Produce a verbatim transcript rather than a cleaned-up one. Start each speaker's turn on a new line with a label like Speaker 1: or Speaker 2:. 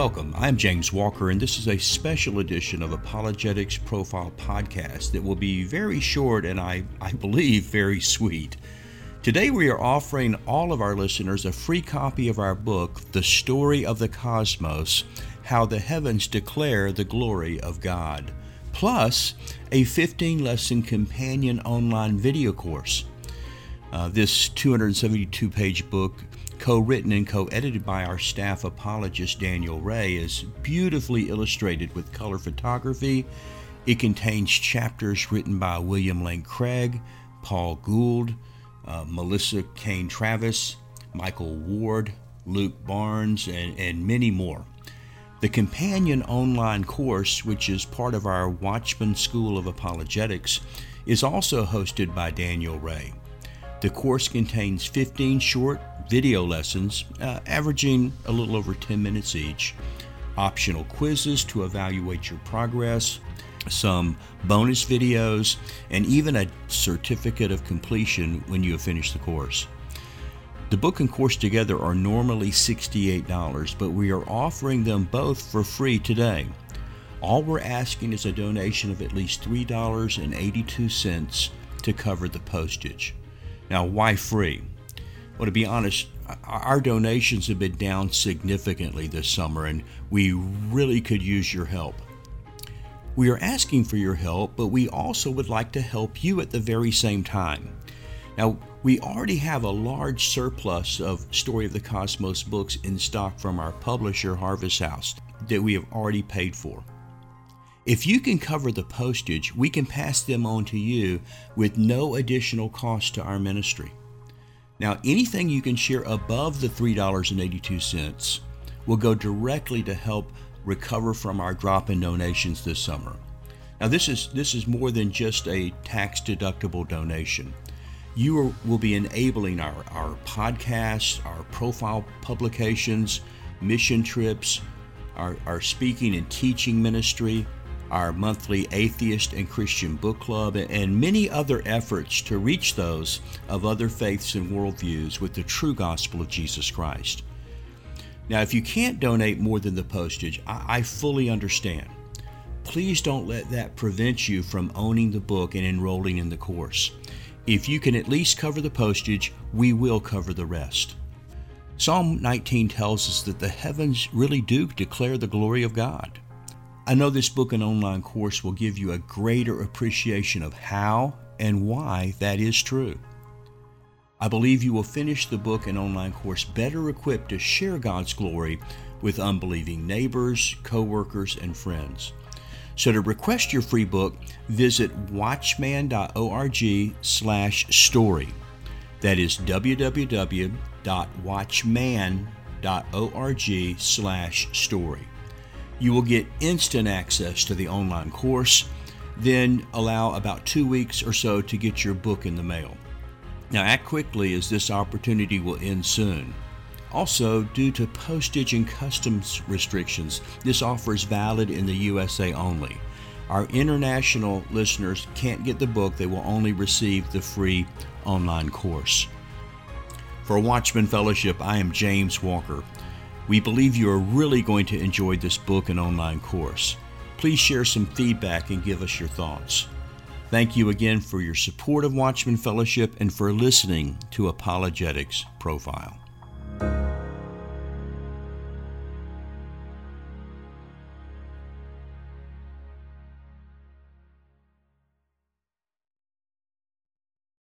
Speaker 1: Welcome. I'm James Walker, and this is a special edition of Apologetics Profile Podcast that will be very short and I, I believe very sweet. Today we are offering all of our listeners a free copy of our book, The Story of the Cosmos, How the Heavens Declare the Glory of God, plus a fifteen-lesson companion online video course. Uh, this two hundred seventy-two page book, co-written and co-edited by our staff apologist Daniel Ray, is beautifully illustrated with color photography. It contains chapters written by William Lane Craig, Paul Gould, uh, Melissa Kane Travis, Michael Ward, Luke Barnes, and, and many more. The companion online course, which is part of our Watchman School of Apologetics, is also hosted by Daniel Ray. The course contains fifteen short video lessons, uh, averaging a little over ten minutes each, optional quizzes to evaluate your progress, some bonus videos, and even a certificate of completion when you have finished the course. The book and course together are normally sixty-eight dollars, but we are offering them both for free today. All we're asking is a donation of at least three dollars and eighty-two cents to cover the postage. Now, why free? Well, to be honest, our donations have been down significantly this summer, and we really could use your help. We are asking for your help, but we also would like to help you at the very same time. Now, we already have a large surplus of Story of the Cosmos books in stock from our publisher, Harvest House, that we have already paid for. If you can cover the postage, we can pass them on to you with no additional cost to our ministry. Now, anything you can share above the three dollars and eighty-two cents will go directly to help recover from our drop in donations this summer. Now, this is this is more than just a tax-deductible donation. You are, will be enabling our, our podcasts, our profile publications, mission trips, our, our speaking and teaching ministry, our monthly Atheist and Christian Book Club, and many other efforts to reach those of other faiths and worldviews with the true gospel of Jesus Christ. Now, if you can't donate more than the postage, I, I fully understand. Please don't let that prevent you from owning the book and enrolling in the course. If you can at least cover the postage, we will cover the rest. Psalm nineteen tells us that the heavens really do declare the glory of God. I know this book and online course will give you a greater appreciation of how and why that is true. I believe you will finish the book and online course better equipped to share God's glory with unbelieving neighbors, co-workers, and friends. So to request your free book, visit watchman.org slash story. That is www.watchman.org slash story. You will get instant access to the online course, then allow about two weeks or so to get your book in the mail. Now, act quickly as this opportunity will end soon. Also, due to postage and customs restrictions, this offer is valid in the U S A only. Our international listeners can't get the book. They will only receive the free online course. For Watchman Fellowship, I am James Walker. We believe you are really going to enjoy this book and online course. Please share some feedback and give us your thoughts. Thank you again for your support of Watchman Fellowship and for listening to Apologetics Profile.